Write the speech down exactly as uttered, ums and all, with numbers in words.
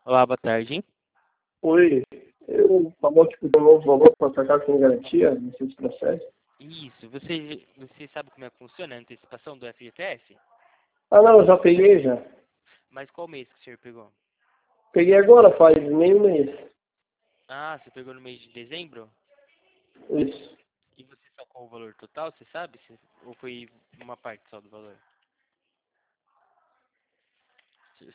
Olá, boa tarde. Oi, eu falou que pediu um novo valor para sacar sem garantia, não sei se procede. Isso, você, você sabe como é que funciona a antecipação do F G T S? Ah não, eu já peguei já. Mas qual mês que o senhor pegou? Peguei agora, faz meio mês. Ah, você pegou no mês de dezembro? Isso. E você sacou o valor total, você sabe? Se- Ou foi uma parte só do valor?